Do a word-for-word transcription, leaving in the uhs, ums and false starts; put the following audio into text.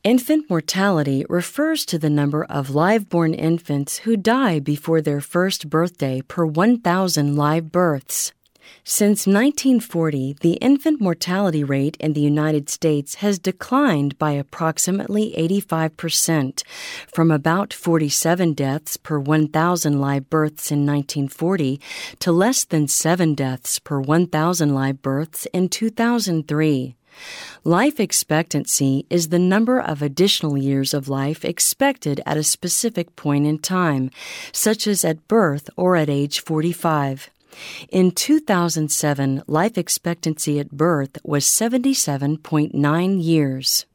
Infant mortality refers to the number of live-born infants who die before their first birthday per one thousand live births. Since nineteen forty, the infant mortality rate in the United States has declined by approximately eighty-five percent, from about forty-seven deaths per one thousand live births in nineteen forty to less than seven deaths per one thousand live births in two thousand three. Life expectancy is the number of additional years of life expected at a specific point in time, such as at birth or at age forty-five. In two thousand seven, life expectancy at birth was seventy-seven point nine years.